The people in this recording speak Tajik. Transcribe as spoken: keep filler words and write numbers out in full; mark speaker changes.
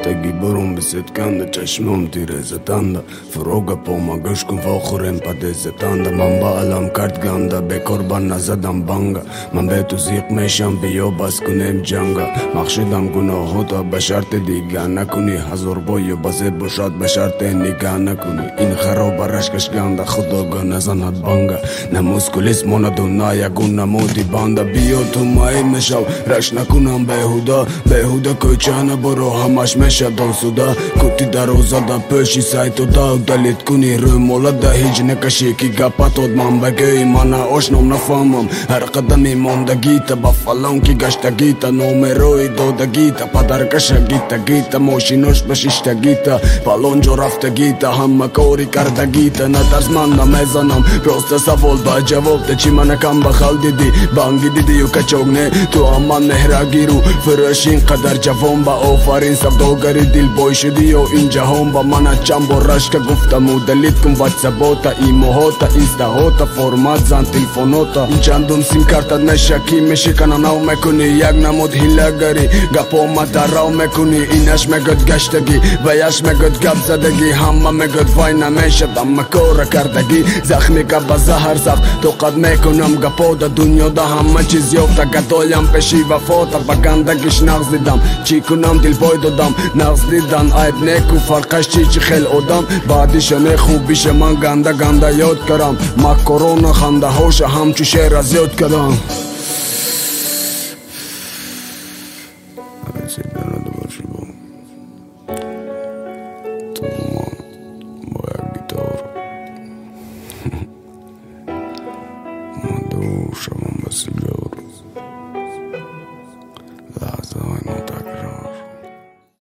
Speaker 1: رفتگی برون بسید کنده چشمم تیره زتنده فروغ پاما گوش کن فاخورم پده زتنده من با علم کرد گنده به قربان نزدم بانگه من به تو زیق میشم بیا بس کنیم جنگه مخشیدم گناهو تا به شرط دیگه نکنی هزار بای بازه بشاد به شرط نگه نکنی این خراب رشکش گنده خداگاه نزند بانگه نموز کلیس موندون نایگون نمودی بانده بیا تو مای میشم رش نکنم بهودا بهودا کوچانه برو همش میشه دان سودا کتی در اوزادا پشی سایتو دا دلیت کنی روی مولا دا هیچ نکشی کی گپاتود من بگی من آشنام نفهمم هر قدمی موندگیتا با فلان کی گشتگیتا نومروی دودگیتا پدر کشگیتا گیتا موشینوش بشیشتگیتا پالونجو رفتگیتا همه کوری کردگیتا نترس من نمیزنم پروست سوال با جواب ده چی من کم بخال دیدی بانگی دیدی و کچوگنه تو امان مهراگیرو فرشین قدر جوان با آفرین سبدوگری دل بای شدی و این جهان با من چم برش که گفتم و دلیت کن واتسابوتا ایموهوتا اینستاهوتا فرمات زن تلفونوتا این چندم سیم کارتا نشکی میشه کنم نو میکنی یک نمود هیلگری گپا ما دراو میکنی اینش میگد گشتگی و یش میگد گپ زدگی همه میگد وای نمیشه دم کور کردگی زخمی که با زهر زخ تو قد میکنم گپا دا دنیا دا همه چیز یافتا گدایم پشی وفاتا با گندگیش نغز دیدم چی کنم دل بای دادم نغز دیدن عیب نیکو فرقش چی چی خیل آدم بعدیشنه خوبیش من گنده گنده یاد کرم ما کرونا خنده هاش همچو شیر از یاد کرم